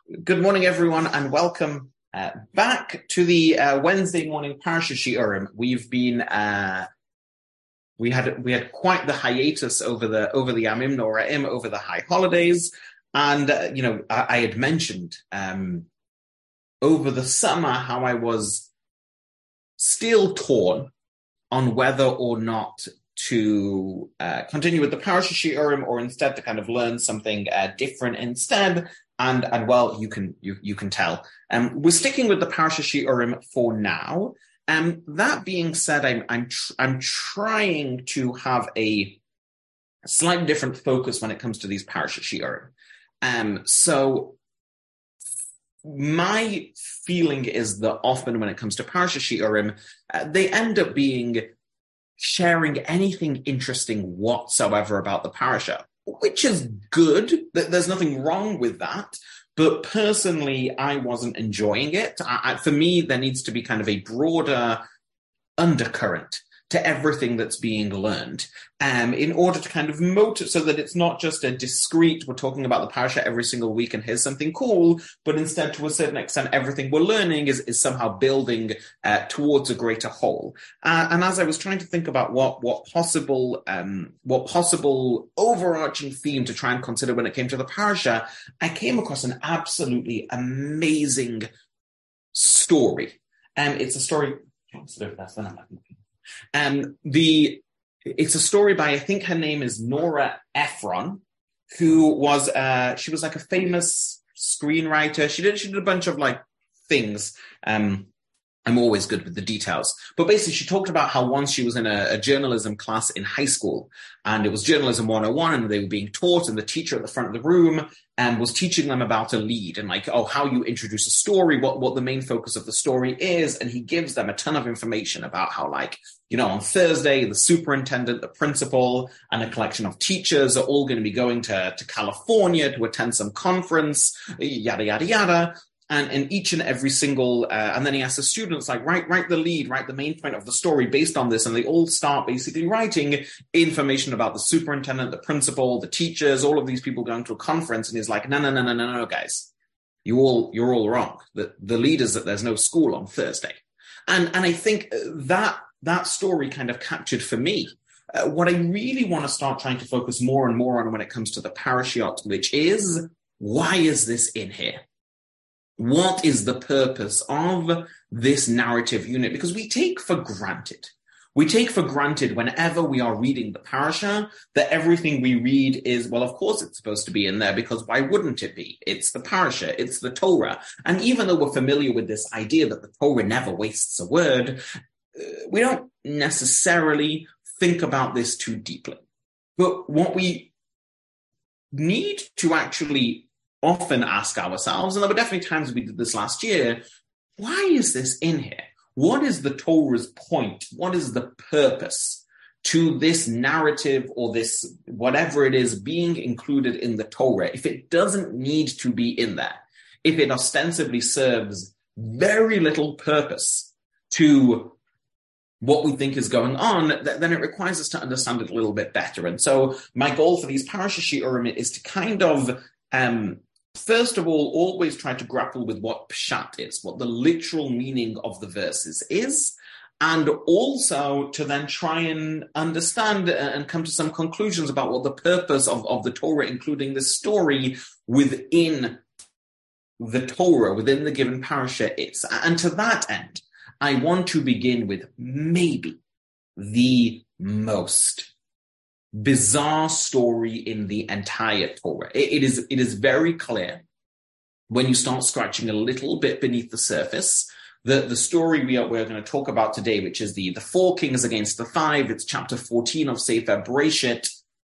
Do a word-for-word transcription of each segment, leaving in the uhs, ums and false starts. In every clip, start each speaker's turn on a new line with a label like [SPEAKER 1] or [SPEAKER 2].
[SPEAKER 1] Good morning, everyone, and welcome uh, back to the uh, Wednesday morning Parsha Shiurim. We've been uh, we had we had quite the hiatus over the over the Yamim Noraim, over the high holidays, and uh, you know I, I had mentioned um, over the summer how I was still torn on whether or not to uh, continue with the Parsha Shiurim or instead to kind of learn something uh, different instead. And and well, you can you you can tell. Um, we're sticking with the Parsha Shiurim for now. Um, that being said, I'm I'm tr- I'm trying to have a slightly different focus when it comes to these Parsha Shiurim. Um, so my feeling is that often when it comes to Parsha Shiurim, uh, they end up being sharing anything interesting whatsoever about the parasha, which is good. There's nothing wrong with that. But personally, I wasn't enjoying it. I, I, for me, there needs to be kind of a broader undercurrent to everything that's being learned, um, in order to kind of motivate, so that it's not just a discrete, we're talking about the parasha every single week and here's something cool, but instead, to a certain extent, everything we're learning is, is somehow building uh, towards a greater whole. Uh, and as I was trying to think about what what possible um, what possible overarching theme to try and consider when it came to the parasha, I came across an absolutely amazing story. And um, it's a story. Um, the it's a story by, I think her name is Nora Ephron, who was uh, she was like a famous screenwriter. She did she did a bunch of like things. Um, I'm always good with the details, but basically she talked about how once she was in a, a journalism class in high school, and it was journalism one oh one, and they were being taught, and the teacher at the front of the room um, was teaching them about a lead and like, oh, how you introduce a story, what, what the main focus of the story is. And he gives them a ton of information about how, like, you know, on Thursday, the superintendent, the principal, and a collection of teachers are all going to be going to, to California to attend some conference, yada, yada, yada. And in each and every single, uh, and then he asks the students, like, write, write the lead, write the main point of the story based on this. And they all start basically writing information about the superintendent, the principal, the teachers, all of these people going to a conference. And he's like, no, no, no, no, no, no, guys, you all, you're all wrong. The, the lead is that there's no school on Thursday. And, and I think that, that story kind of captured for me uh, what I really want to start trying to focus more and more on when it comes to the parashiot, which is, why is this in here? What is the purpose of this narrative unit? Because we take for granted, we take for granted whenever we are reading the parasha that everything we read is, well, of course it's supposed to be in there, because why wouldn't it be? It's the parasha, it's the Torah. And even though we're familiar with this idea that the Torah never wastes a word, we don't necessarily think about this too deeply. But what we need to actually often ask ourselves, and there were definitely times we did this last year, why is this in here? What is the Torah's point? What is the purpose to this narrative or this, whatever it is, being included in the Torah? If it doesn't need to be in there, if it ostensibly serves very little purpose to what we think is going on, th- then it requires us to understand it a little bit better. And so my goal for these Parasha Shiurim is to kind of, um, first of all, always try to grapple with what pshat is, what the literal meaning of the verses is, and also to then try and understand and come to some conclusions about what the purpose of, of the Torah, including this story within the Torah, within the given parasha is. And to that end, I want to begin with maybe the most bizarre story in the entire Torah. It, it is, it is very clear when you start scratching a little bit beneath the surface that the story we are, we're going to talk about today, which is the, the four kings against the five, it's chapter fourteen of Sefer Bereshit.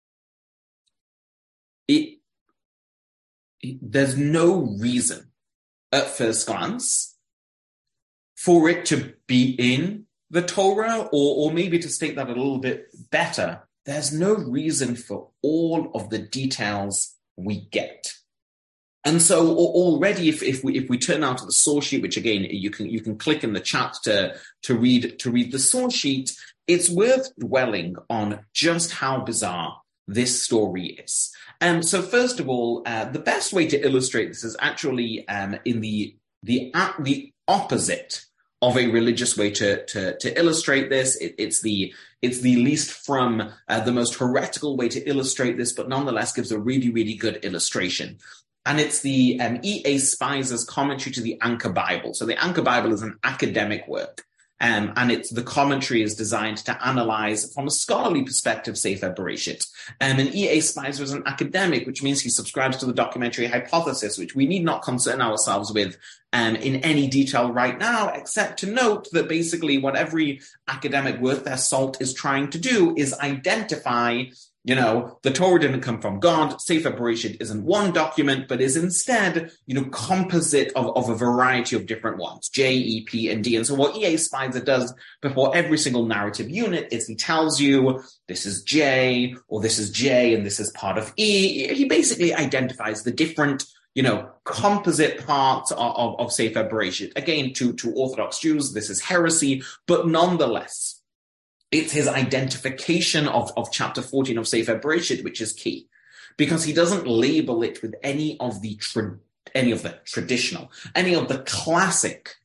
[SPEAKER 1] It, it, there's no reason at first glance for it to be in the Torah, or, or maybe to state that a little bit better, there's no reason for all of the details we get. And so already, if, if we if we turn now to the source sheet, which again you can you can click in the chat to to read to read the source sheet, it's worth dwelling on just how bizarre this story is. Um, so first of all, uh, the best way to illustrate this is actually um, in the the uh, the opposite of a religious way to to, to illustrate this. It, it's the it's the least from uh, the most heretical way to illustrate this, but nonetheless gives a really really good illustration. And it's the um, E A Spizer's commentary to the Anchor Bible. So the Anchor Bible is an academic work. Um, and it's the commentary is designed to analyze from a scholarly perspective Sefer Bereshit. Um, and E A Spicer is an academic, which means he subscribes to the documentary hypothesis, which we need not concern ourselves with um, in any detail right now, except to note that basically what every academic worth their salt is trying to do is identify, you know, the Torah didn't come from God. Sefer Bereshit isn't one document, but is instead, you know, composite of, of a variety of different ones, J, E, P, and D. And so what E A Spicer does before every single narrative unit is he tells you this is J, or this is J, and this is part of E. He basically identifies the different, you know, composite parts of, of, of Sefer Bereshit. Again, to, to Orthodox Jews, this is heresy, but nonetheless, it's his identification of, of chapter fourteen of Sefer Bereshit, which is key, because he doesn't label it with any of the tra- any of the traditional, any of the classic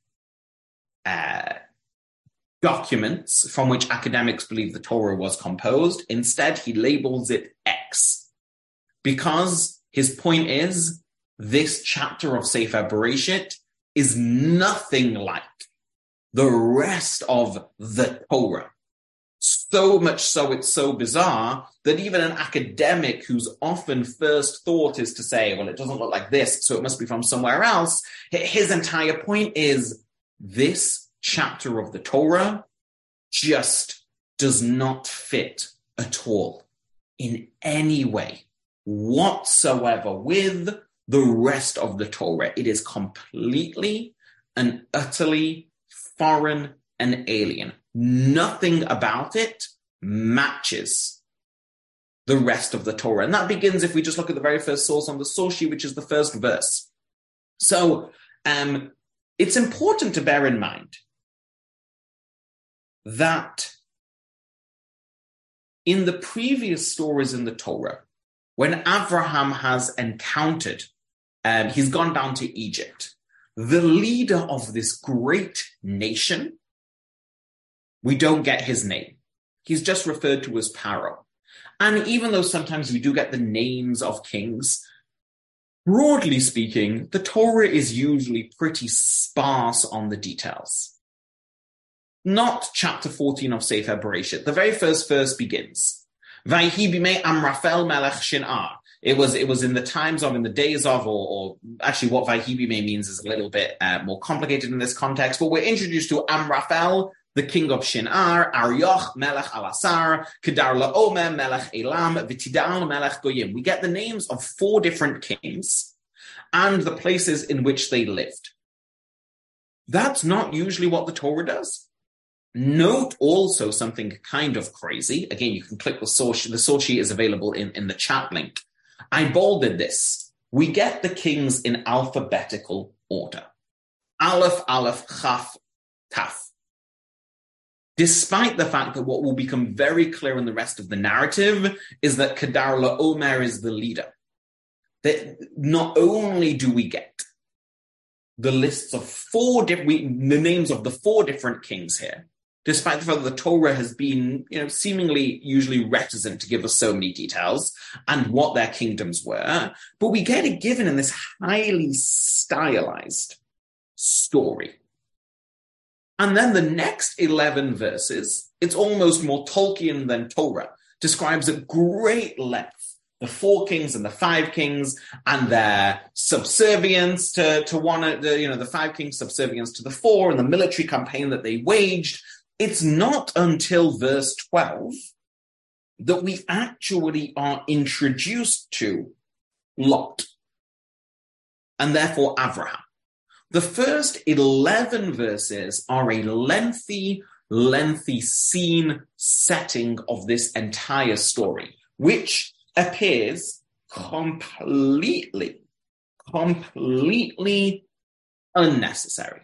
[SPEAKER 1] uh, documents from which academics believe the Torah was composed. Instead, he labels it X, because his point is this chapter of Sefer Bereshit is nothing like the rest of the Torah. So much so it's so bizarre that even an academic whose often first thought is to say, well, it doesn't look like this, so it must be from somewhere else. His entire point is this chapter of the Torah just does not fit at all in any way whatsoever with the rest of the Torah. It is completely and utterly foreign and alien. Nothing about it matches the rest of the Torah. And that begins if we just look at the very first source on the source sheet, which is the first verse. So um, it's important to bear in mind that in the previous stories in the Torah, when Abraham has encountered, um, he's gone down to Egypt, the leader of this great nation, we don't get his name. He's just referred to as Paro. And even though sometimes we do get the names of kings, broadly speaking, the Torah is usually pretty sparse on the details. Not chapter fourteen of Sefer Bereshit. The very first verse begins, Vayhi bimei Amraphel melech Shinar. It was, it was in the times of, in the days of, or, or actually what Vayhi bimei means is a little bit uh, more complicated in this context, but we're introduced to Amraphel, the king of Shinar, Arioch melech Alasar, Kedar laomer melech Elam, V'tidal melech Goyim. We get the names of four different kings and the places in which they lived. That's not usually what the Torah does. Note also something kind of crazy. Again, you can click the source. The source sheet is available in, in the chat link. I bolded this. We get the kings in alphabetical order. Aleph, Aleph, Chaf, Taf. Despite the fact that what will become very clear in the rest of the narrative is that Kedar laomer is the leader. That not only do we get the lists of four different, the names of the four different kings here, despite the fact that the Torah has been, you know, seemingly usually reticent to give us so many details and what their kingdoms were, but we get it given in this highly stylized story. And then the next eleven verses, it's almost more Tolkien than Torah, describes at great length the four kings and the five kings and their subservience to, to one, the, you know, the five kings' subservience to the four and the military campaign that they waged. It's not until verse twelve that we actually are introduced to Lot and therefore Abraham. The first eleven verses are a lengthy, lengthy scene setting of this entire story, which appears completely, completely unnecessary.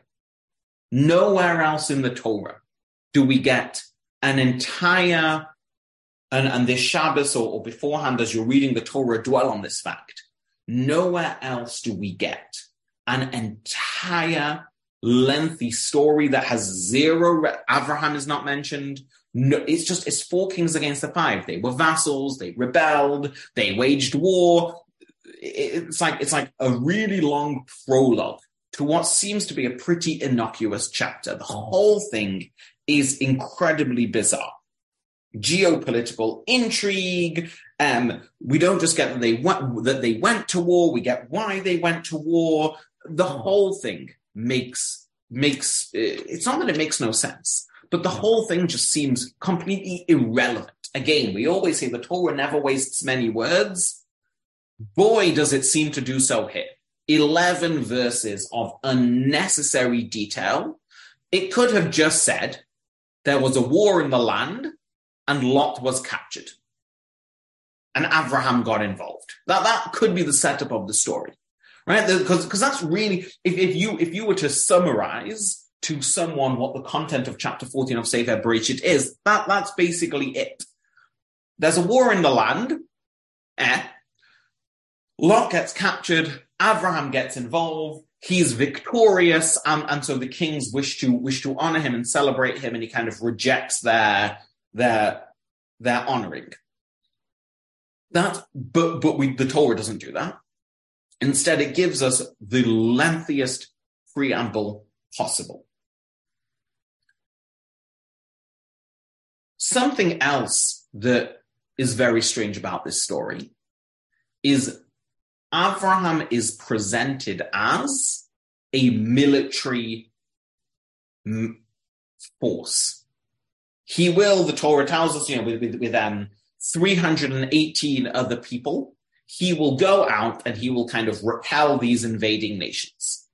[SPEAKER 1] Nowhere else in the Torah do we get an entire and, and this Shabbos or, or beforehand as you're reading the Torah, dwell on this fact. Nowhere else do we get an entire lengthy story that has zero, re- Abraham is not mentioned. No, it's just, it's four kings against the five. They were vassals, they rebelled, they waged war. It's like, it's like a really long prologue to what seems to be a pretty innocuous chapter. The whole thing is incredibly bizarre. Geopolitical intrigue. Um, we don't just get that they went, that they went to war. We get why they went to war. The whole thing makes, makes, it's not that it makes no sense, but the whole thing just seems completely irrelevant. Again, we always say the Torah never wastes many words. Boy, does it seem to do so here. eleven verses of unnecessary detail. It could have just said there was a war in the land and Lot was captured. And Abraham got involved. That, that could be the setup of the story. Right? Because because that's really, if, if you if you were to summarize to someone what the content of chapter fourteen of Sefer Bereshit is, that, that's basically it. There's a war in the land. Eh? Lot gets captured. Abraham gets involved. He's victorious. Um, and so the kings wish to wish to honor him and celebrate him, and he kind of rejects their their their honoring. That, but but we the Torah doesn't do that. Instead, it gives us the lengthiest preamble possible. Something else that is very strange about this story is Abraham is presented as a military force. He will, the Torah tells us, you know, with, with, with um, three hundred eighteen other people, he will go out and he will kind of repel these invading nations.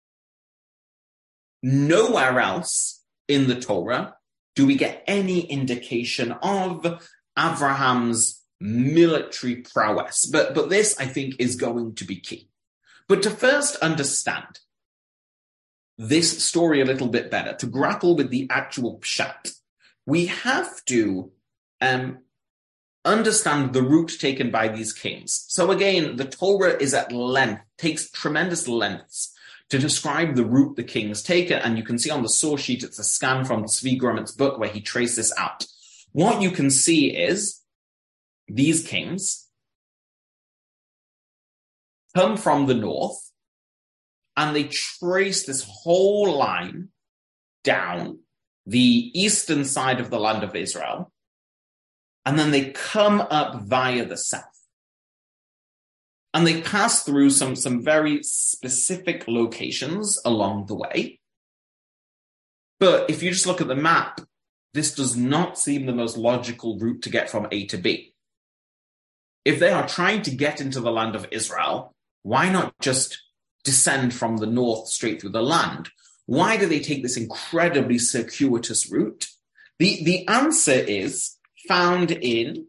[SPEAKER 1] Nowhere else in the Torah do we get any indication of Abraham's military prowess. But, but this, I think, is going to be key. But to first understand this story a little bit better, to grapple with the actual pshat, we have to um, understand the route taken by these kings. So again, the Torah is at length, takes tremendous lengths to describe the route the kings take, and you can see on the source sheet, it's a scan from Tzvi Grumit's book where he traced this out. What you can see is these kings come from the north, and they trace this whole line down the eastern side of the land of Israel, and then they come up via the south. And they pass through some, some very specific locations along the way. But if you just look at the map, this does not seem the most logical route to get from A to B. If they are trying to get into the land of Israel, why not just descend from the north straight through the land? Why do they take this incredibly circuitous route? The, the answer is found in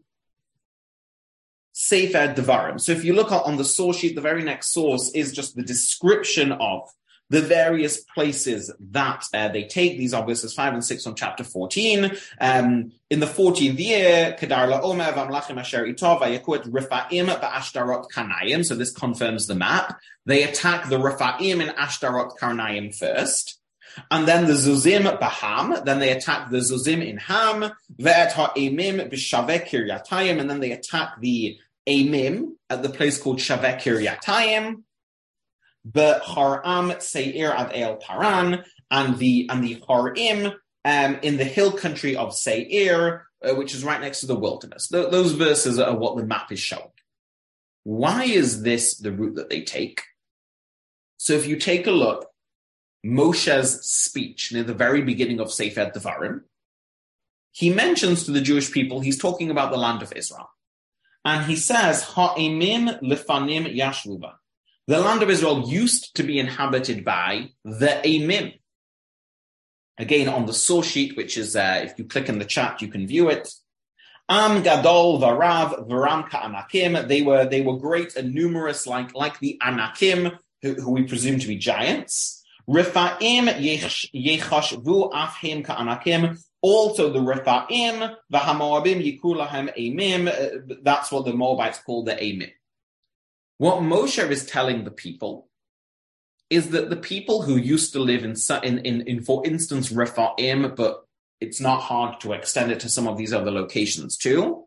[SPEAKER 1] Sefer Devarim. So if you look on the source sheet, the very next source is just the description of the various places that uh, they take. These are verses five and six on chapter fourteen. Um, in the fourteenth year, Kedar la'omer v'amlachim asher ito v'yakut Rephaim ba'ashtarot Karnaim. So this confirms the map. They attack the Rephaim in Ashtarot Karnaim first. And then the Zuzim b'Ham. Then they attack the Zuzim in Ham. Ve'et ha'emim b'shaveh Kiryatayim. And then they attack the Amim at the place called Shaveh Kiryatayim. The Haram Seir ad El Paran, and the and the Harim um, in the hill country of Seir, uh, which is right next to the wilderness. Th- those verses are what the map is showing. Why is this the route that they take? So if you take a look, Moshe's speech near the very beginning of Sefer Devarim, he mentions to the Jewish people, he's talking about the land of Israel. And he says, Ha'emim lefanim yashvuba. The land of Israel used to be inhabited by the Amim. Again, on the source sheet, which is, uh, if you click in the chat, you can view it. Am gadol varav varam ka'anakim. They were, they were great and numerous, like, like the Anakim, who, who we presume to be giants. Rephaim yechashvu afhem ka'anakim. Also the Rephaim, the Hamoabim, Yikulahem, Amim, that's what the Moabites call the Amim. What Moshe is telling the people is that the people who used to live in, in, in, in for instance, Rephaim, but it's not hard to extend it to some of these other locations too,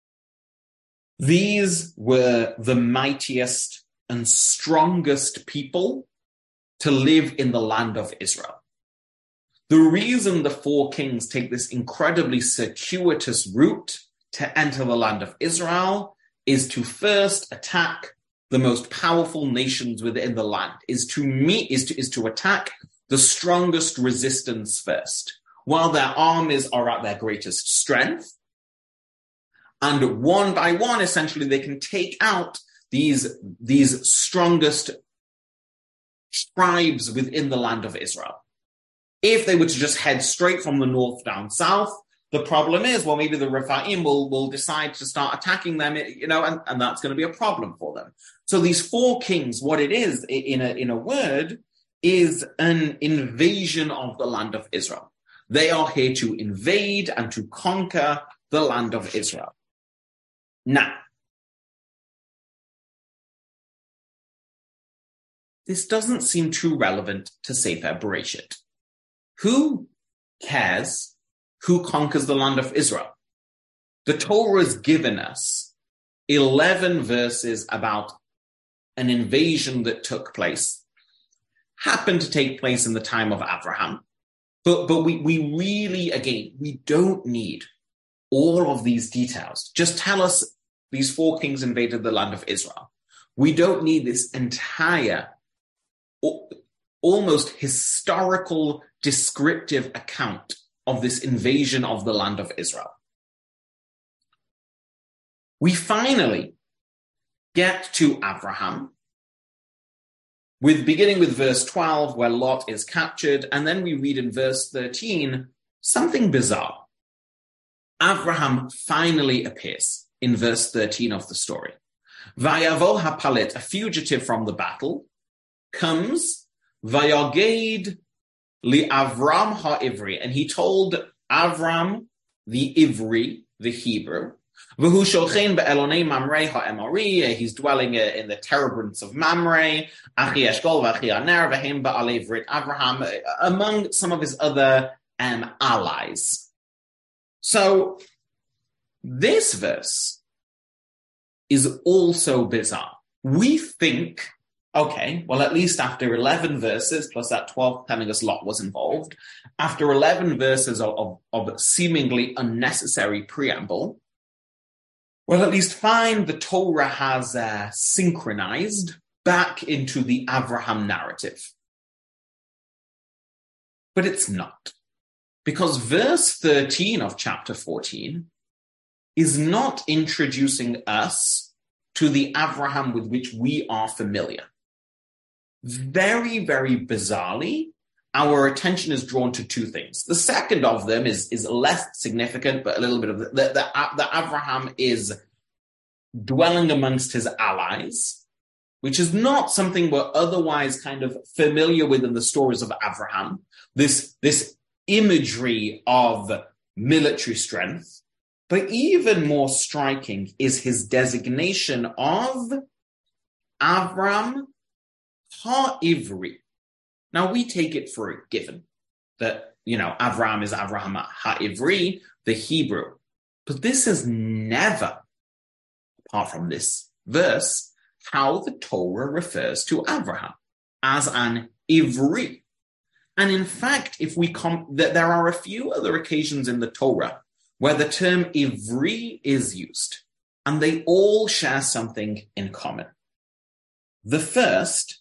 [SPEAKER 1] these were the mightiest and strongest people to live in the land of Israel. The reason the four kings take this incredibly circuitous route to enter the land of Israel is to first attack the most powerful nations within the land, is to meet, is to, is to attack the strongest resistance first, while their armies are at their greatest strength. And one by one, essentially, they can take out these, these strongest tribes within the land of Israel. If they were to just head straight from the north down south, the problem is, well, maybe the Rephaim will, will decide to start attacking them, you know, and, and that's going to be a problem for them. So these four kings, what it is, in a, in a word, is an invasion of the land of Israel. They are here to invade and to conquer the land of Israel. Now, this doesn't seem too relevant to Sefer Bereshit. Who cares who conquers the land of Israel? The Torah has given us eleven verses about an invasion that took place, happened to take place in the time of Abraham. But, but we, we really, again, we don't need all of these details. Just tell us these four kings invaded the land of Israel. We don't need this entire, almost historical, descriptive account of this invasion of the land of Israel. We finally get to Abraham, with beginning with verse twelve, where Lot is captured, and then we read in verse thirteen something bizarre. Abraham finally appears in verse thirteen of the story. Vayavo hapalit, a fugitive from the battle, comes, vayaged li Avram ha-Ivri, and he told Avram the Ivri, the Hebrew, V'hu sholchein be'elonei Mamre ha'emori, he's dwelling in the terebinths of Mamre, Achi Eshkol v'Achi Aner v'hem ba'alei vrit Avraham, among some of his other um, allies. So this verse is also bizarre. We think, okay, well, at least after eleven verses, plus that twelfth telling us Lot was involved, after eleven verses of, of, of seemingly unnecessary preamble, well, at least fine, the Torah has uh, synchronized back into the Abraham narrative. But it's not. Because verse thirteen of chapter fourteen is not introducing us to the Abraham with which we are familiar. Very, very bizarrely, our attention is drawn to two things. The second of them is, is less significant, but a little bit of the, the, the, the Abraham is dwelling amongst his allies, which is not something we're otherwise kind of familiar with in the stories of Abraham. This, this imagery of military strength, but even more striking is his designation of Avram ha-Ivri. Now, we take it for a given that, you know, Avram is Avraham ha-Ivri, the Hebrew. But this is never, apart from this verse, how the Torah refers to Avraham as an Ivri. And in fact, if we com- th- there are a few other occasions in the Torah where the term Ivri is used, and they all share something in common. The first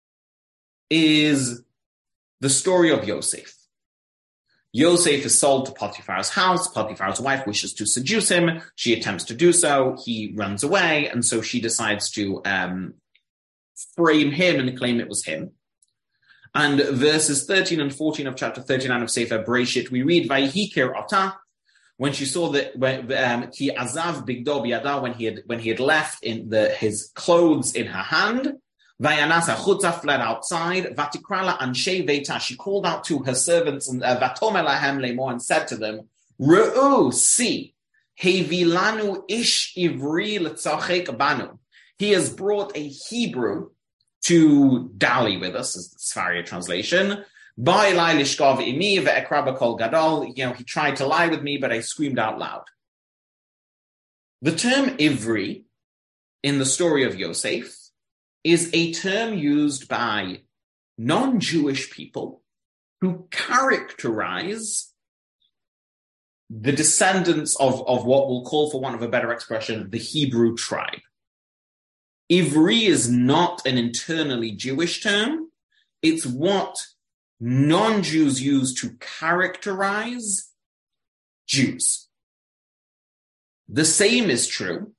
[SPEAKER 1] is the story of Yosef. Yosef is sold to Potiphar's house. Potiphar's wife wishes to seduce him. She attempts to do so. He runs away, and so she decides to um, frame him and claim it was him. And verses thirteen and fourteen of chapter thirty-nine of Sefer Bereshit, we read, Vayihikir ota, when she saw that um, ki azav bigdo biyada, when he had when he had left in the his clothes in her hand, Vayanasa Chutza fled outside. Vatikrala Anshe Veta. She called out to her servants and uh, Vatomel lahem lemor and said to them, Re'u, see, Hevilanu ish ivri l'tzachek banu. He has brought a Hebrew to dally with us, is the Sfaria translation. Ba'ilai lishkov imi ve'ekra b'kol gadol. You know, he tried to lie with me, but I screamed out loud. The term ivri in the story of Yosef is a term used by non-Jewish people who characterize the descendants of, of what we'll call, for want of a better expression, the Hebrew tribe. Ivri is not an internally Jewish term. It's what non-Jews use to characterize Jews. The same is true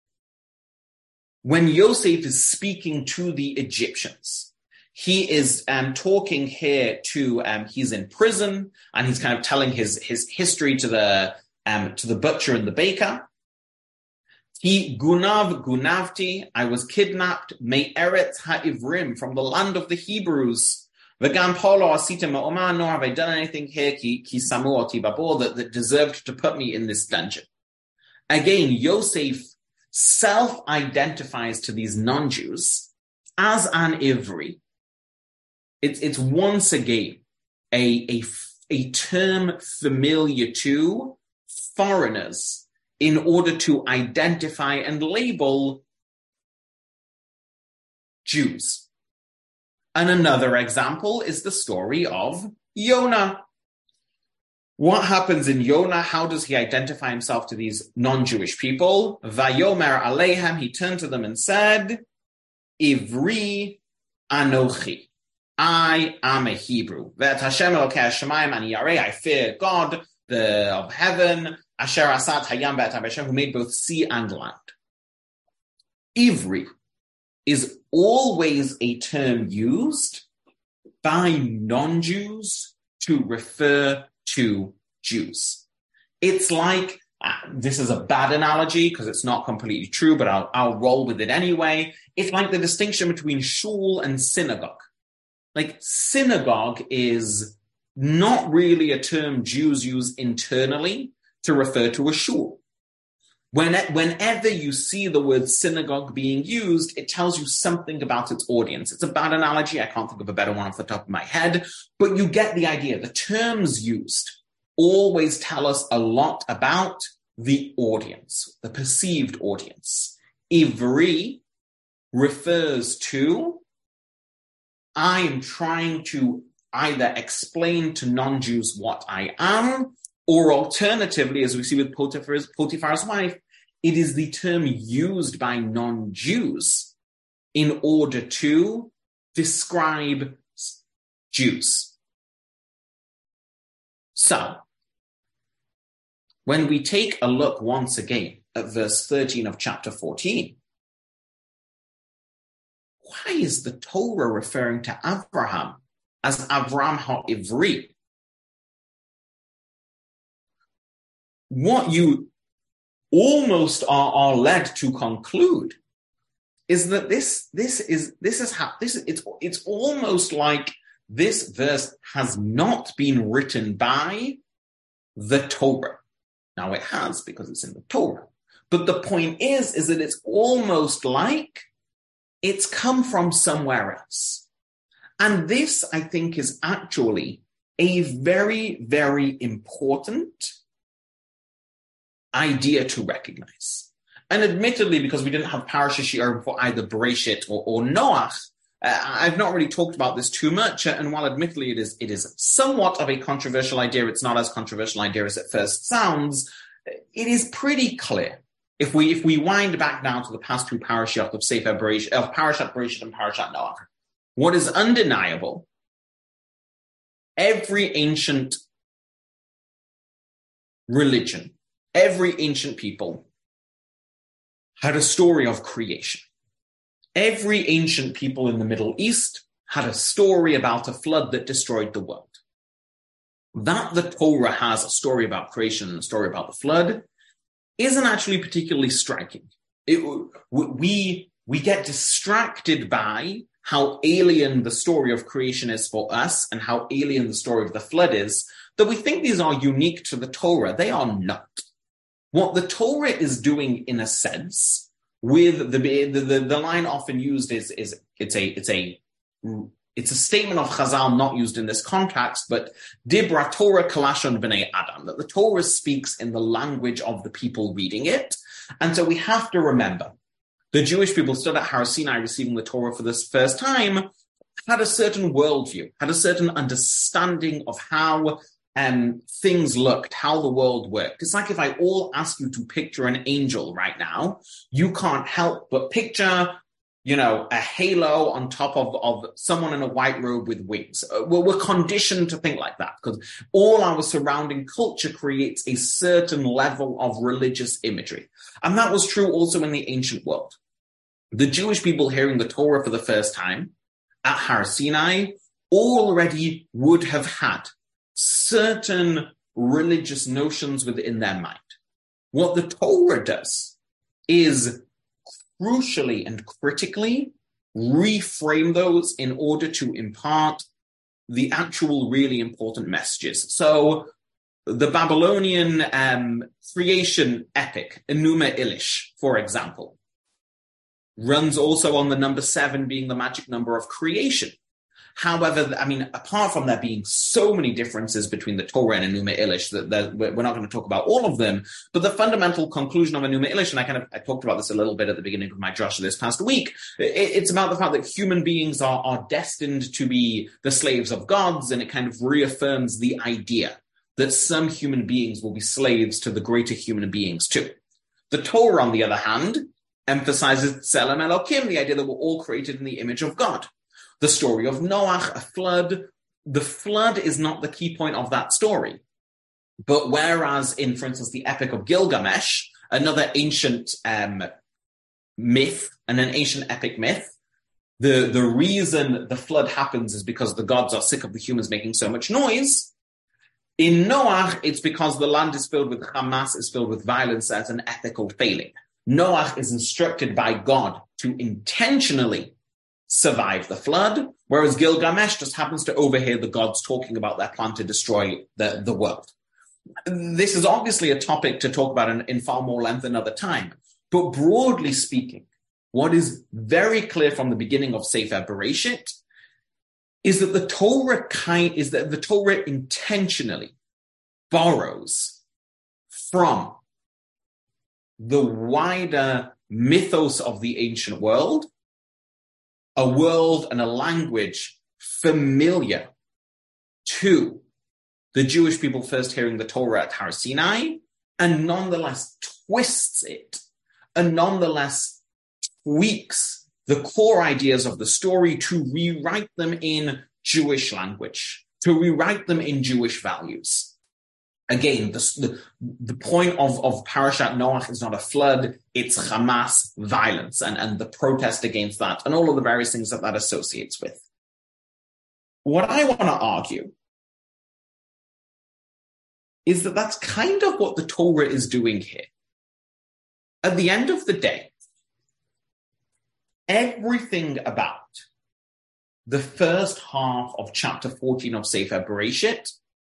[SPEAKER 1] when Yosef is speaking to the Egyptians. He is um, talking here to, um, he's in prison, and he's kind of telling his, his history to the, um, to the butcher and the baker. He gunav gunavti, I was kidnapped, me eretz ha'ivrim, from the land of the Hebrews. V'gam polo asita ma'omah, nor have I done anything here ki, ki samu oti babor, that, that deserved to put me in this dungeon. Again, Yosef self-identifies to these non-Jews as an Ivri. It's, it's once again a, a, a term familiar to foreigners in order to identify and label Jews. And another example is the story of Yonah. What happens in Yonah? How does he identify himself to these non-Jewish people? Vayomer alehem, he turned to them and said, Ivri anochi, I am a Hebrew. Ve'et Hashem elokei hashamayim ani yarei, I fear God, the of heaven, asher asat hayam ve'et haveshem, who made both sea and land. Ivri is always a term used by non-Jews to refer to Jews. It's like, uh, this is a bad analogy because it's not completely true, but I'll, I'll roll with it anyway. It's like the distinction between shul and synagogue. Like, synagogue is not really a term Jews use internally to refer to a shul. When, whenever you see the word synagogue being used, it tells you something about its audience. It's a bad analogy. I can't think of a better one off the top of my head, but you get the idea. The terms used always tell us a lot about the audience, the perceived audience. Ivri refers to, I am trying to either explain to non-Jews what I am, or alternatively, as we see with Potiphar's, Potiphar's wife, it is the term used by non-Jews in order to describe Jews. So, when we take a look once again at verse thirteen of chapter fourteen, why is the Torah referring to Abraham as Avram HaIvri? What you almost are, are led to conclude is that this this is this is how this is, it's it's almost like this verse has not been written by the Torah. Now it has, because it's in the Torah. But the point is, is that it's almost like it's come from somewhere else. And this, I think, is actually a very, very important idea to recognize. And admittedly, because we didn't have Parashat Shi'ar for either Bereshit or, or Noach, uh, I've not really talked about this too much. And while admittedly it is it is somewhat of a controversial idea, it's not as controversial idea as it first sounds. It is pretty clear. If we if we wind back now to the past two Parashat of Sefer Bereshit, of Parashat Bereshit and Parashat Noach, what is undeniable, every ancient religion, every ancient people had a story of creation. Every ancient people in the Middle East had a story about a flood that destroyed the world. That the Torah has a story about creation and a story about the flood isn't actually particularly striking. It, we, we get distracted by how alien the story of creation is for us and how alien the story of the flood is, that we think these are unique to the Torah. They are not. What the Torah is doing, in a sense, with the the, the, the line often used is, is it's a it's a it's a statement of Chazal not used in this context, but Dibra Torah Kalashon B'nai Adam, that the Torah speaks in the language of the people reading it. And so we have to remember, the Jewish people stood at Har Sinai receiving the Torah for this first time, had a certain worldview, had a certain understanding of how um, things looked, how the world worked. It's like if I all ask you to picture an angel right now, you can't help but picture, you know, a halo on top of, of someone in a white robe with wings. We're, we're conditioned to think like that because all our surrounding culture creates a certain level of religious imagery. And that was true also in the ancient world. The Jewish people hearing the Torah for the first time at Har Sinai already would have had certain religious notions within their mind. What the Torah does is crucially and critically reframe those in order to impart the actual really important messages. So the Babylonian um, creation epic, Enuma Elish, for example, runs also on the number seven being the magic number of creation. However, I mean, apart from there being so many differences between the Torah and Enuma Elish, that, that we're not going to talk about all of them, but the fundamental conclusion of Enuma Elish, and I kind of I talked about this a little bit at the beginning of my drasha this past week, it, it's about the fact that human beings are, are destined to be the slaves of gods, and it kind of reaffirms the idea that some human beings will be slaves to the greater human beings too. The Torah, on the other hand, emphasizes Tselem Elokim, the idea that we're all created in the image of God. The story of Noach, a flood, the flood is not the key point of that story. But whereas in, for instance, the Epic of Gilgamesh, another ancient um, myth and an ancient epic myth, the, the reason the flood happens is because the gods are sick of the humans making so much noise. In Noach, it's because the land is filled with Hamas, is filled with violence as an ethical failing. Noach is instructed by God to intentionally survive the flood, whereas Gilgamesh just happens to overhear the gods talking about their plan to destroy the, the world. This is obviously a topic to talk about in, in far more length another time, but broadly speaking, what is very clear from the beginning of Sefer Bereshit is that the Torah kind is that the Torah intentionally borrows from the wider mythos of the ancient world, a world and a language familiar to the Jewish people first hearing the Torah at Har Sinai, and nonetheless twists it, and nonetheless tweaks the core ideas of the story to rewrite them in Jewish language, to rewrite them in Jewish values. Again, the, the, the point of, of Parashat Noach is not a flood, it's Hamas violence and, and the protest against that and all of the various things that that associates with. What I want to argue is that that's kind of what the Torah is doing here. At the end of the day, everything about the first half of chapter fourteen of Sefer Bereshit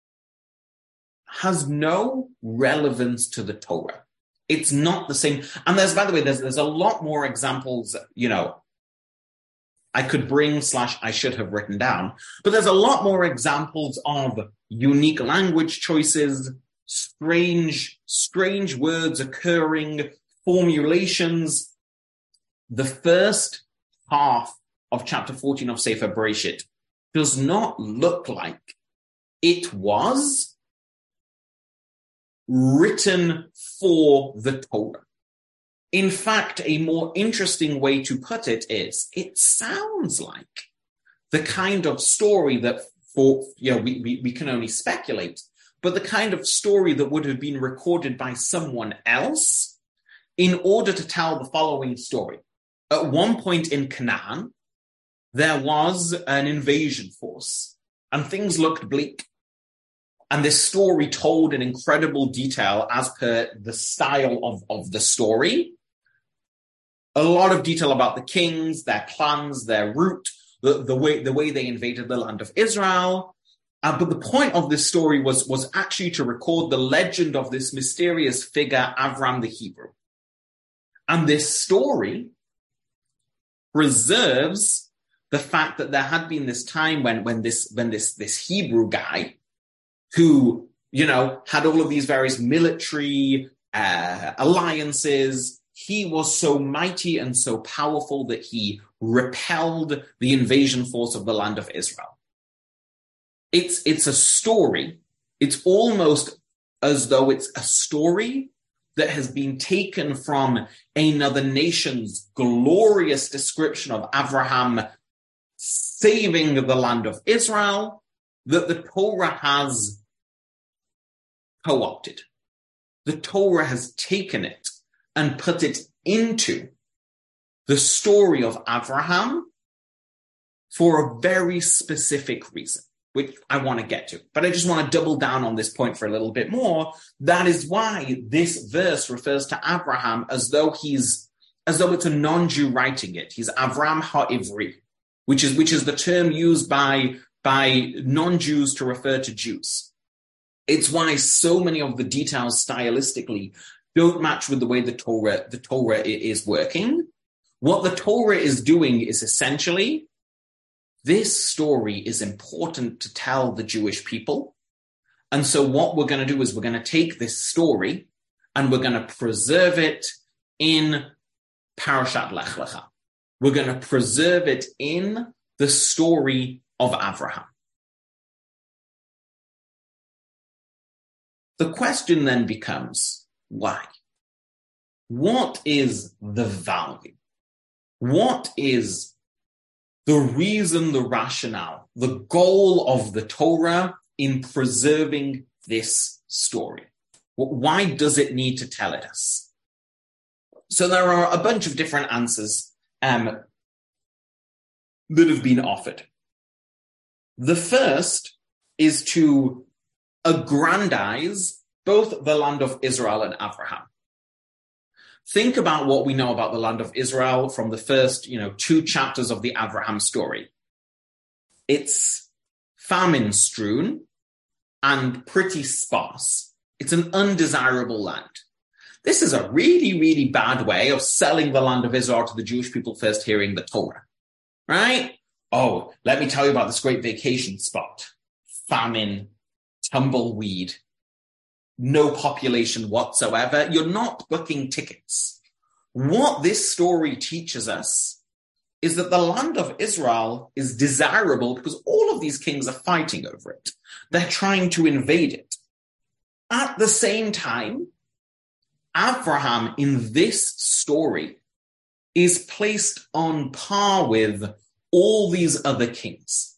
[SPEAKER 1] has no relevance to the Torah. It's not the same. And there's, by the way, there's, there's a lot more examples, you know, I could bring slash I should have written down, but there's a lot more examples of unique language choices, strange, strange words occurring, formulations. The first half of chapter fourteen of Sefer Bereshit does not look like it was written for the Torah. In fact, a more interesting way to put it is, it sounds like the kind of story that, for you know, we, we, we can only speculate, but the kind of story that would have been recorded by someone else in order to tell the following story. At one point in Canaan, there was an invasion force, and things looked bleak. And this story told in incredible detail as per the style of, of the story. A lot of detail about the kings, their plans, their route, the, the way the way they invaded the land of Israel. Uh, but the point of this story was, was actually to record the legend of this mysterious figure, Avram the Hebrew. And this story preserves the fact that there had been this time when, when this when this, this Hebrew guy, who, you know, had all of these various military uh, alliances, he was so mighty and so powerful that he repelled the invasion force of the land of Israel. It's, it's a story. It's almost as though it's a story that has been taken from another nation's glorious description of Abraham saving the land of Israel, that the Torah has co-opted. The Torah has taken it and put it into the story of Abraham for a very specific reason, which I want to get to. But I just want to double down on this point for a little bit more. That is why this verse refers to Abraham as though he's, as though it's a non-Jew writing it. He's Avram HaIvri, which is, which is the term used by, by non-Jews to refer to Jews. It's why so many of the details stylistically don't match with the way the Torah, the Torah is working. What the Torah is doing is essentially, this story is important to tell the Jewish people. And so what we're going to do is we're going to take this story and we're going to preserve it in Parashat Lech Lecha. We're going to preserve it in the story of Abraham. The question then becomes, why? What is the value? What is the reason, the rationale, the goal of the Torah in preserving this story? Why does it need to tell it us? So there are a bunch of different answers um, that have been offered. The first is to aggrandize both the land of Israel and Abraham. Think about what we know about the land of Israel from the first, you know, two chapters of the Abraham story. It's famine-strewn and pretty sparse. It's an undesirable land. This is a really, really bad way of selling the land of Israel to the Jewish people first hearing the Torah, right? Oh, let me tell you about this great vacation spot. Famine, tumbleweed, no population whatsoever. You're not booking tickets. What this story teaches us is that the land of Israel is desirable because all of these kings are fighting over it. They're trying to invade it. At the same time, Abraham in this story is placed on par with all these other kings.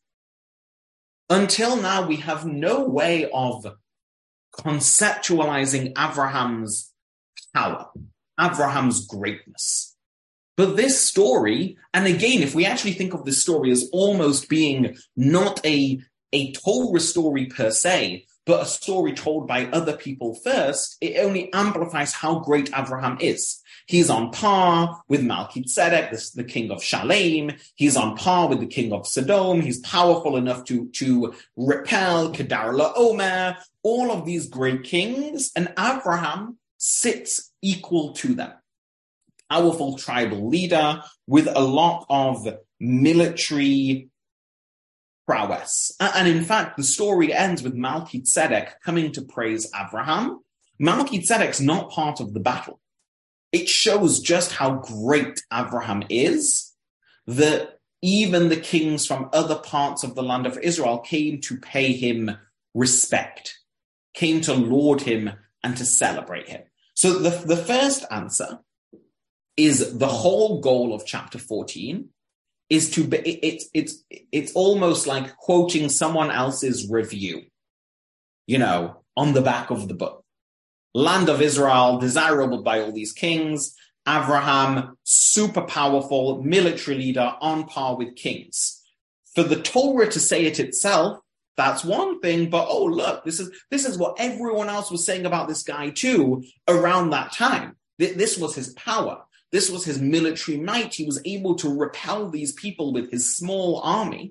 [SPEAKER 1] Until now, we have no way of conceptualizing Abraham's power, Abraham's greatness. But this story, and again, if we actually think of this story as almost being not a, a Torah story per se, but a story told by other people first, it only amplifies how great Abraham is. He's on par with Melchizedek, the, the king of Shalem. He's on par with the king of Sodom. He's powerful enough to, to repel Kedar Laomer, all of these great kings, and Abraham sits equal to them. Powerful tribal leader with a lot of military prowess. And in fact, the story ends with Melchizedek coming to praise Abraham. Melchizedek's not part of the battle. It shows just how great Abraham is, that even the kings from other parts of the land of Israel came to pay him respect, came to laud him and to celebrate him. So the, the first answer is the whole goal of chapter fourteen is to be, it, it's, it's, it's almost like quoting someone else's review, you know, on the back of the book. Land of Israel, desirable by all these kings. Abraham, super powerful military leader on par with kings. For the Torah to say it itself, that's one thing, but oh, look, this is, this is what everyone else was saying about this guy too around that time. This was his power. This was his military might. He was able to repel these people with his small army.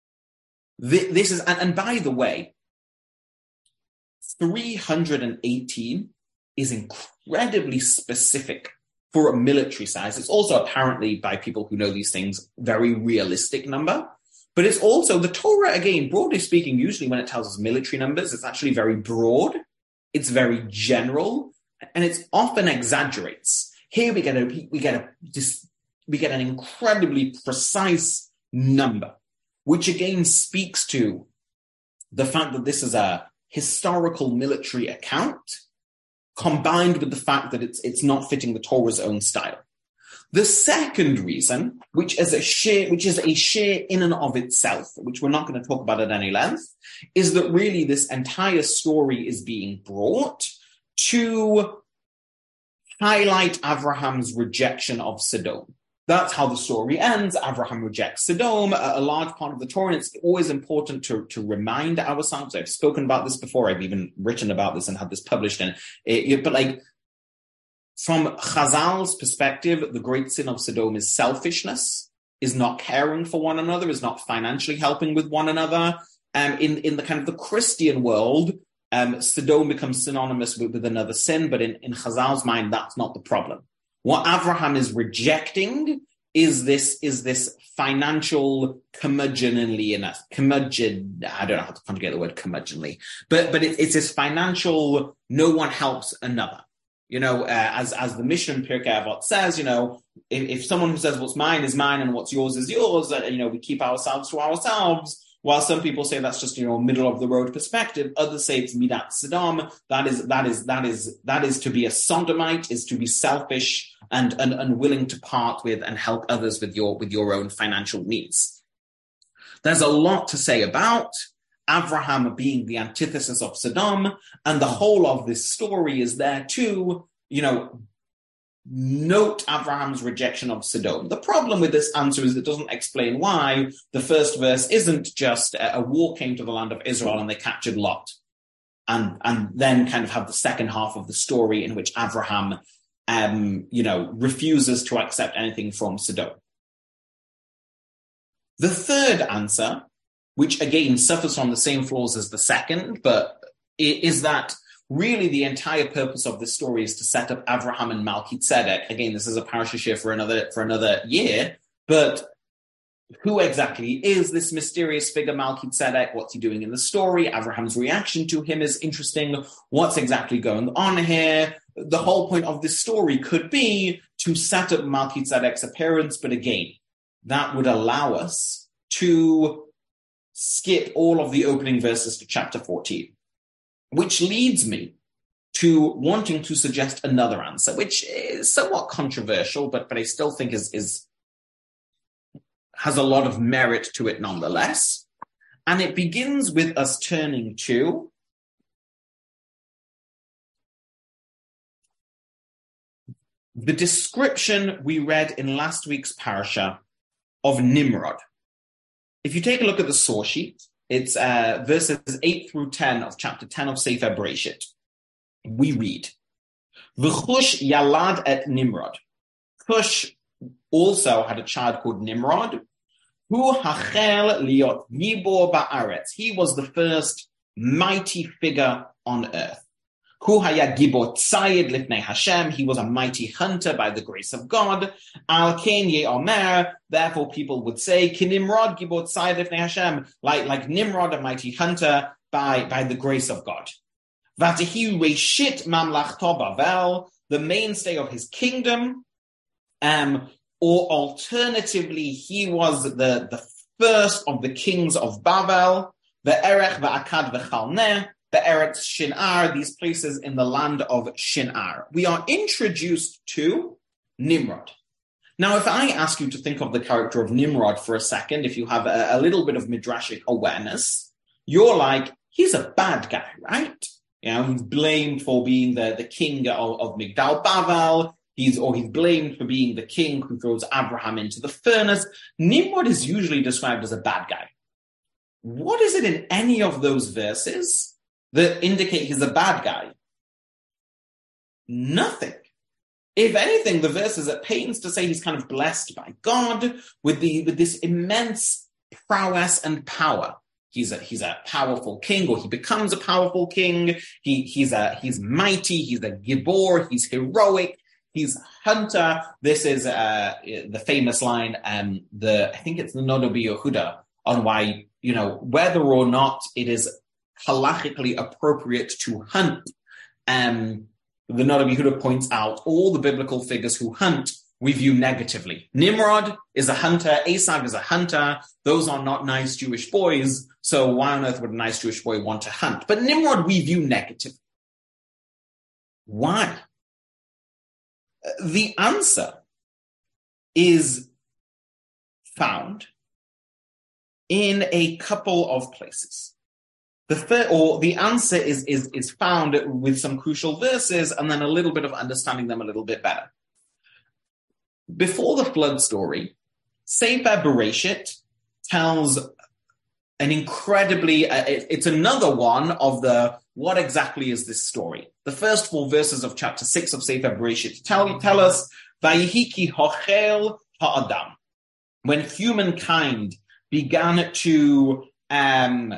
[SPEAKER 1] This is, and, and by the way, three hundred eighteen is incredibly specific for a military size. It's also apparently, by people who know these things, very realistic number. But it's also, the Torah, again, broadly speaking, usually when it tells us military numbers, it's actually very broad. It's very general, and it often exaggerates. Here we get a we get a we get an incredibly precise number, which again speaks to the fact that this is a historical military account, combined with the fact that it's it's not fitting the Torah's own style. The second reason, which is a share, which is a share in and of itself, which we're not going to talk about at any length, is that really this entire story is being brought to highlight Abraham's rejection of Sodom. That's how the story ends. Abraham rejects Sodom, a, a large part of the Torah, and it's always important to, to remind ourselves. I've spoken about this before. I've even written about this and had this published in it. But like, from Chazal's perspective, the great sin of Sodom is selfishness, is not caring for one another, is not financially helping with one another. Um, in, in the kind of the Christian world, um, Sodom becomes synonymous with, with another sin, but in, in Chazal's mind, that's not the problem. What Abraham is rejecting is this, is this financial curmudgeonliness, curmudgeon, I don't know how to conjugate the word curmudgeonly, but, but it, it's this financial, no one helps another. You know, uh, as as the Mishnah Pirkei Avot says, you know, if, if someone who says what's mine is mine and what's yours is yours, uh, you know, we keep ourselves to ourselves. While some people say that's just, you know, middle of the road perspective, others say it's midat Sodom. That is that is that is that is to be a sodomite, is to be selfish and and unwilling to part with and help others with your with your own financial needs. There's a lot to say about Abraham being the antithesis of Sodom, and the whole of this story is there to, you know, note Abraham's rejection of Sodom. The problem with this answer is it doesn't explain why the first verse isn't just a, a war came to the land of Israel and they captured Lot, and and then kind of have the second half of the story in which Abraham, um, you know, refuses to accept anything from Sodom. The third answer, which again suffers from the same flaws as the second, but is that really the entire purpose of this story is to set up Abraham and Melchizedek. Again, this is a parasha share for another for another year, but who exactly is this mysterious figure Melchizedek? What's he doing in the story? Abraham's reaction to him is interesting. What's exactly going on here? The whole point of this story could be to set up Melchizedek's appearance, but again, that would allow us to skip all of the opening verses to chapter fourteen, which leads me to wanting to suggest another answer, which is somewhat controversial, but, but I still think is, is has a lot of merit to it nonetheless. And it begins with us turning to the description we read in last week's parasha of Nimrod. If you take a look at the source sheet, it's uh, verses eight through ten of chapter ten of Sefer Bereshit. We read, V'chush yalad et Nimrod. Cush also had a child called Nimrod, who hachel liot gibor ba'aretz. He was the first mighty figure on earth. Hu haya gibor tzayid lifnei Hashem. He was a mighty hunter by the grace of God. Al ken ye'omer. Therefore, people would say, Ki Nimrod gibor tzayid lifnei Hashem. Like, like Nimrod, a mighty hunter by, by the grace of God. V'atehi reishit mamlachto Bavel. The mainstay of his kingdom. Um, or alternatively, he was the, the first of the kings of Babel. Ve'erech ve'akad ve'chalneh. Be'eretz Shinar, these places in the land of Shinar. We are introduced to Nimrod. Now, if I ask you to think of the character of Nimrod for a second, if you have a, a little bit of midrashic awareness, you're like, he's a bad guy, right? You know, he's blamed for being the, the king of, of Migdal Bavel. He's, or he's blamed for being the king who throws Abraham into the furnace. Nimrod is usually described as a bad guy. What is it in any of those verses that indicate he's a bad guy? Nothing. If anything, the verse is at pains to say he's kind of blessed by God with the with this immense prowess and power. He's a he's a powerful king, or he becomes a powerful king. He he's a he's mighty. He's a gibor. He's heroic. He's a hunter. This is uh, the famous line. Um, the I think it's the Noda B'Yehuda on why, you know, whether or not it is halachically appropriate to hunt. Um, the Noda B'Yehuda points out all the biblical figures who hunt we view negatively. Nimrod is a hunter. Esav is a hunter. Those are not nice Jewish boys. So why on earth would a nice Jewish boy want to hunt? But Nimrod we view negatively. Why? The answer is found in a couple of places. The third, or the answer is, is, is found with some crucial verses and then a little bit of understanding them a little bit better. Before the flood story, Sefer Bereshit tells an incredibly, uh, it, it's another one of the, what exactly is this story? The first four verses of chapter six of Sefer Bereshit tell, tell us, Vayihi ki hochel ha'adam. When humankind began to um,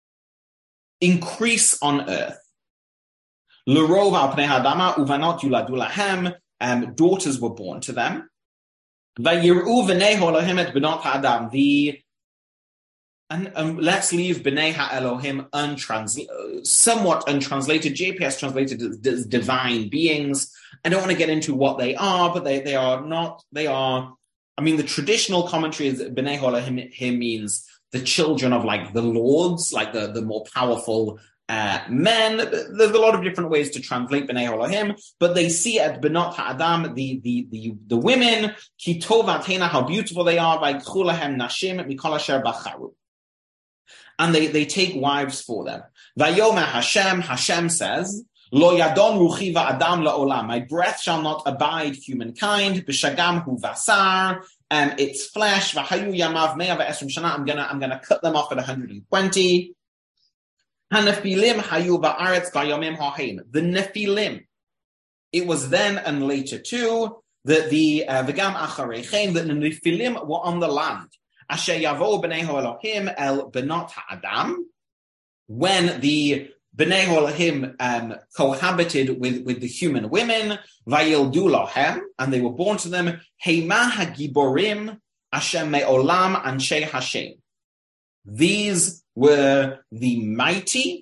[SPEAKER 1] increase on earth, l'rov al pnei ha'adama uvanot yuladu lahem, um, daughters were born to them. Vayiru v'nei ha'elohim et benot ha'adam. The And um, let's leave B'nai HaElohim untransl- somewhat untranslated. J P S translated as, as divine beings. I don't want to get into what they are, but they, they are not, they are, I mean, the traditional commentary is B'nai HaElohim means the children of like the lords, like the, the more powerful uh, men. There's a lot of different ways to translate B'nai HaElohim, but they see at Benot HaAdam, the, the, the, the women, Ki tova tena, how beautiful they are, Vayikchu lahem nashim mikol asher bacharu. And they, they take wives for them. Vayomer Hashem, Hashem says, Lo yadon ruchi va'adam la'olam. My breath shall not abide humankind. B'shagam hu vasar. Um, it's flesh. V'hayu yamav mea v'esrim shana. I'm gonna, I'm gonna cut them off at one hundred twenty. Hanefilim hayu ba'aretz v'yomim ha'heim. The Nephilim. It was then and later too that the v'gam achareichem, that the Nephilim were on the land. Asher yavo b'nei ha'elohim el benot ha'adam, when the b'nei ha'elohim um, cohabited with, with the human women, vayildu lahem, and they were born to them, heima hagiborim asher me'olam anshe Hashem. These were the mighty,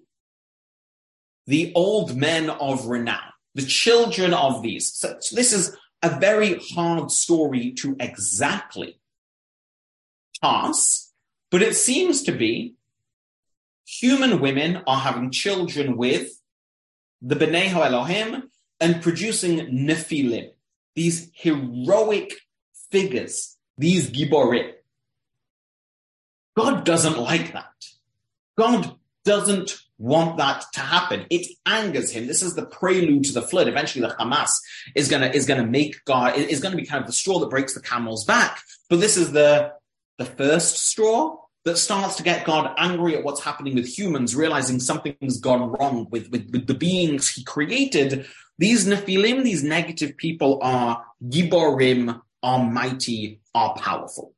[SPEAKER 1] the old men of renown, the children of these. So, so this is a very hard story to exactly pass, but it seems to be human women are having children with the B'nai HaElohim and producing Nephilim, these heroic figures, these Giborim. God doesn't like that. God doesn't want that to happen. It angers him. This is the prelude to the flood. Eventually the Hamas is gonna, is gonna make God, is gonna be kind of the straw that breaks the camel's back. But this is the The first straw that starts to get God angry at what's happening with humans, realizing something's gone wrong with, with, with the beings he created. These Nephilim, these negative people, are Giborim, are mighty, are powerful.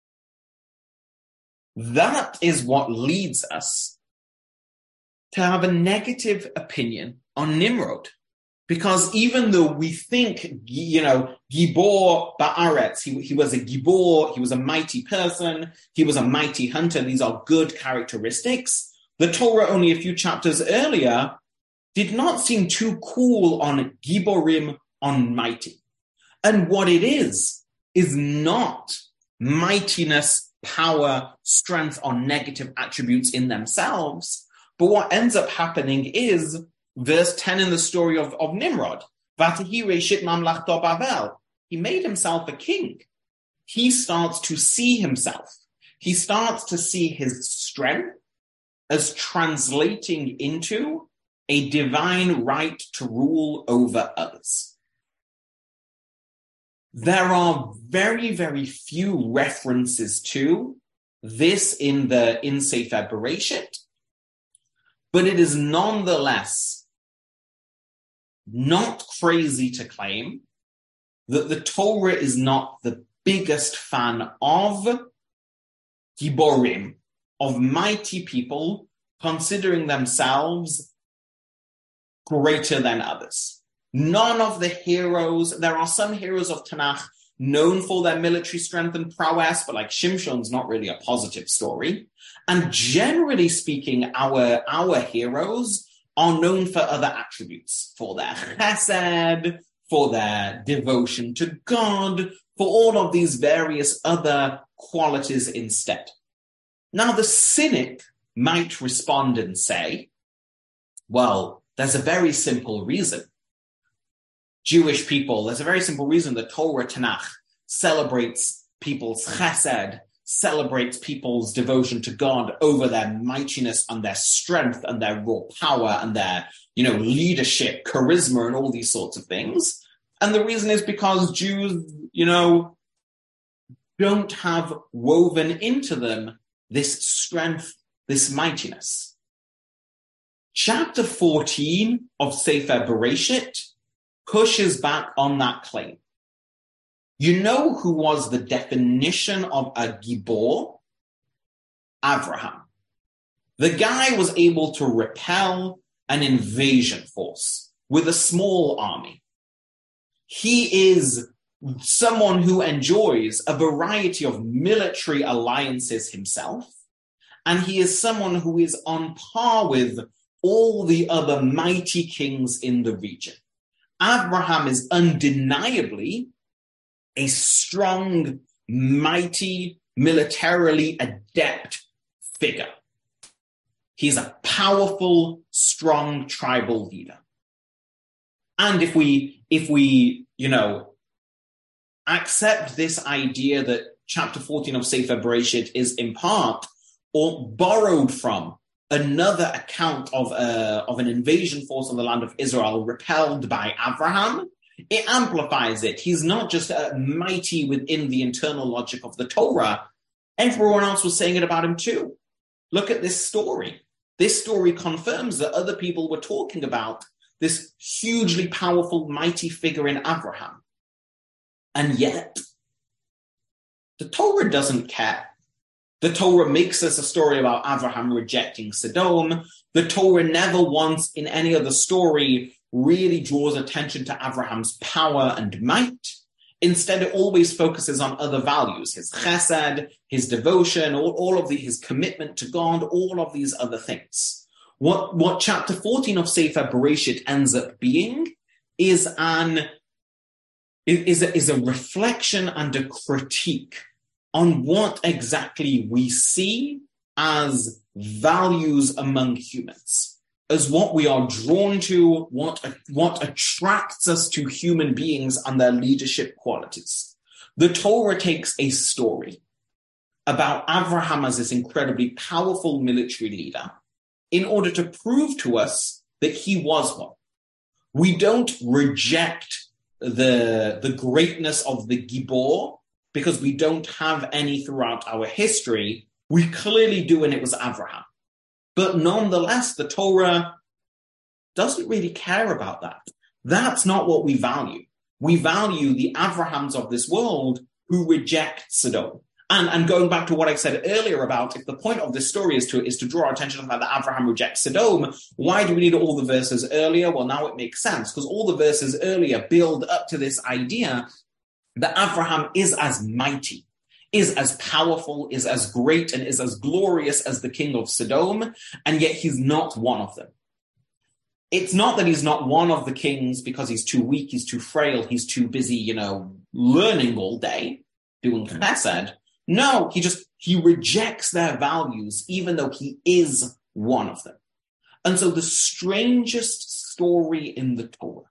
[SPEAKER 1] That is what leads us to have a negative opinion on Nimrod. Because even though we think, you know, Gibor Ba'aretz, he, he was a Gibor, he was a mighty person, he was a mighty hunter, these are good characteristics, the Torah only a few chapters earlier did not seem too cool on Giborim, on mighty. And what it is, is not mightiness, power, strength, or negative attributes in themselves, but what ends up happening is verse ten in the story of, of Nimrod. He made himself a king. He starts to see himself. He starts to see his strength as translating into a divine right to rule over others. There are very, very few references to this in the in Sefer Bereshit, but it is nonetheless not crazy to claim that the Torah is not the biggest fan of giborim, of mighty people considering themselves greater than others. None of the heroes, there are some heroes of Tanakh known for their military strength and prowess, but like Shimshon's not really a positive story. And generally speaking, our, our heroes are known for other attributes, for their chesed, for their devotion to God, for all of these various other qualities instead. Now, the cynic might respond and say, well, there's a very simple reason. Jewish people, there's a very simple reason the Torah Tanakh celebrates people's chesed, celebrates people's devotion to God over their mightiness and their strength and their raw power and their, you know, leadership, charisma, and all these sorts of things. And the reason is because Jews, you know, don't have woven into them this strength, this mightiness. Chapter fourteen of Sefer Bereshit pushes back on that claim. You know who was the definition of a gibor? Avraham. The guy was able to repel an invasion force with a small army. He is someone who enjoys a variety of military alliances himself, and he is someone who is on par with all the other mighty kings in the region. Abraham is undeniably a strong, mighty, militarily adept figure. He's a powerful, strong tribal leader. And if we, if we, you know, accept this idea that chapter fourteen of Sefer Bereshit is in part or borrowed from another account of a, of an invasion force on the land of Israel repelled by Abraham, it amplifies it. He's not just uh, mighty within the internal logic of the Torah. Everyone else was saying it about him too. Look at this story. This story confirms that other people were talking about this hugely powerful, mighty figure in Abraham. And yet, the Torah doesn't care. The Torah makes us a story about Abraham rejecting Sodom. The Torah never once in any other story really draws attention to Abraham's power and might. Instead, it always focuses on other values, his chesed, his devotion, all, all of the, his commitment to God, all of these other things. What, what chapter fourteen of Sefer Bereshit ends up being is an is a, is a reflection and a critique on what exactly we see as values among humans, as what we are drawn to, what, what attracts us to human beings and their leadership qualities. The Torah takes a story about Abraham as this incredibly powerful military leader in order to prove to us that he was one. We don't reject the, the greatness of the Gibor because we don't have any throughout our history. We clearly do, and it was Abraham. But nonetheless, the Torah doesn't really care about that. That's not what we value. We value the Abrahams of this world who reject Sodom. And, and going back to what I said earlier about if the point of this story is to, is to draw our attention to the fact that Abraham rejects Sodom, why do we need all the verses earlier? Well, now it makes sense, because all the verses earlier build up to this idea that Abraham is as mighty, is as powerful, is as great, and is as glorious as the king of Sodom, and yet he's not one of them. It's not that he's not one of the kings because he's too weak, he's too frail, he's too busy, you know, learning all day, doing chesed. No, he just, he rejects their values, even though he is one of them. And so the strangest story in the Torah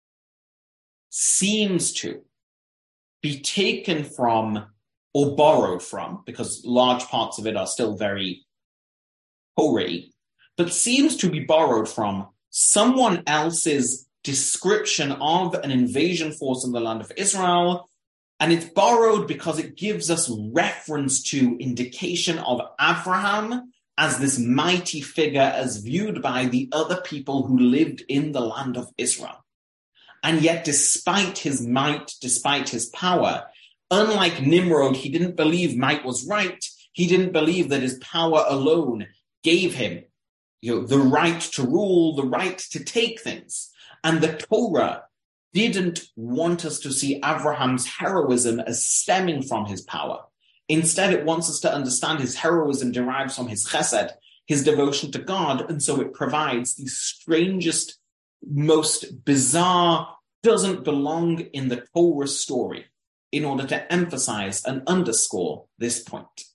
[SPEAKER 1] seems to be taken from or borrowed from, because large parts of it are still very Torah-y, but seems to be borrowed from someone else's description of an invasion force in the land of Israel. And it's borrowed because it gives us reference to indication of Abraham as this mighty figure as viewed by the other people who lived in the land of Israel. And yet, despite his might, despite his power, unlike Nimrod, he didn't believe might was right. He didn't believe that his power alone gave him, you know, the right to rule, the right to take things. And the Torah didn't want us to see Abraham's heroism as stemming from his power. Instead, it wants us to understand his heroism derives from his chesed, his devotion to God. And so it provides the strangest, most bizarre, doesn't belong in the Torah story in order to emphasize and underscore this point.